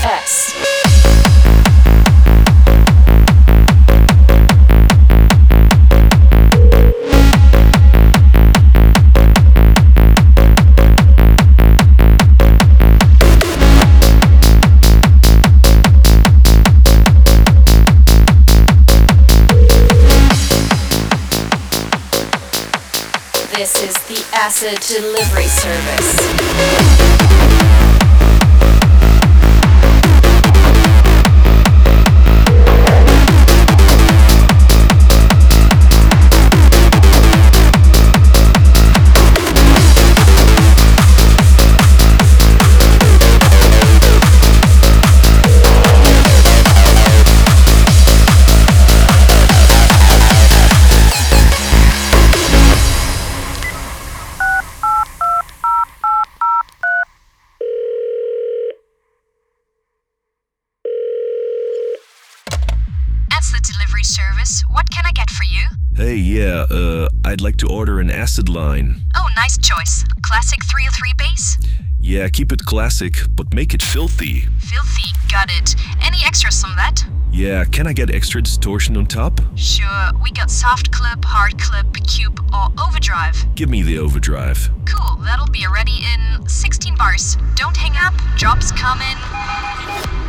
S. This is the Acid Delivery Service. That's the delivery service. What can I get for you? Hey, yeah, I'd like to order an acid line. Oh, nice choice. Classic 303 base? Yeah, keep it classic, but make it filthy. Filthy, got it. Any extras on that? Yeah, can I get extra distortion on top? Sure, we got soft clip, hard clip, cube, or overdrive. Give me the overdrive. Cool, that'll be ready in 16 bars. Don't hang up, job's coming.